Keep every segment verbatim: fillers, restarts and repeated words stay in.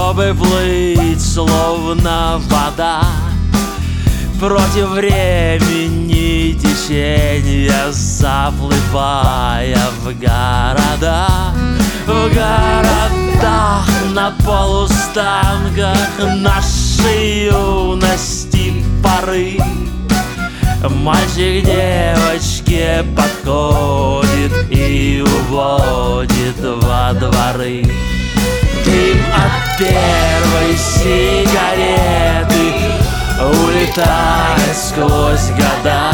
чтобы плыть, словно вода, против времени течения, заплывая в города. В городах, на полустанках нашей юности поры мальчик девочке подходит и уводит во дворы. Дым от первой сигареты улетает сквозь года,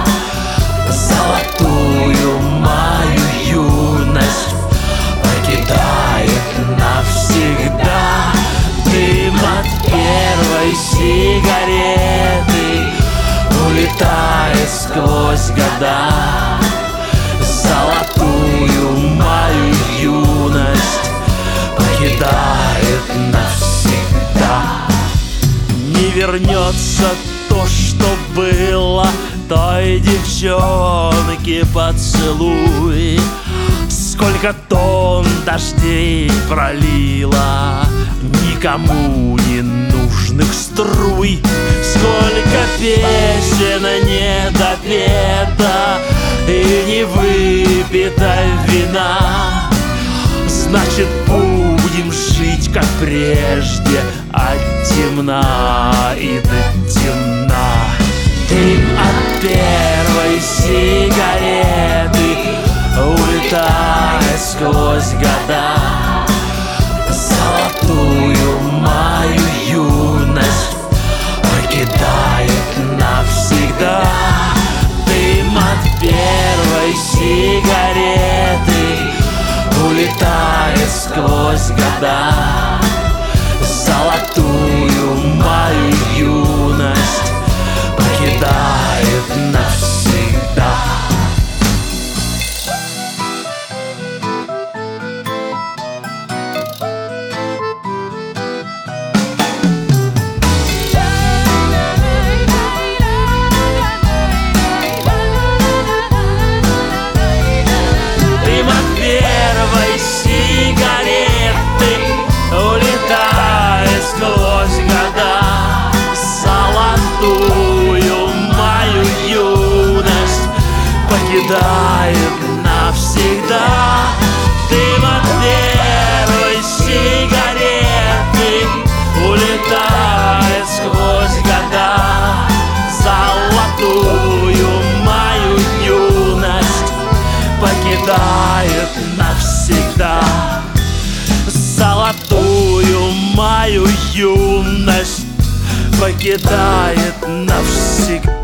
золотую мою юность покидает навсегда. Дым от первой сигареты улетает сквозь года, золотую мою юность покидает навсегда. Не вернется то, что было, той девчонке поцелуй. Сколько тонн дождей пролила никому не нужных струй, сколько песен не допета и не выпито вина. Значит, будем жить как прежде, от темна и до темна. Дым от первой сигареты улетает сквозь года, золотую мою юность покидает навсегда. Дым от первой сигареты улетает сквозь года, золотую мою юность покидает навсегда. Покидает навсегда. Дым от первой сигареты улетает сквозь года, золотую мою юность покидает навсегда. Золотую мою юность покидает навсегда.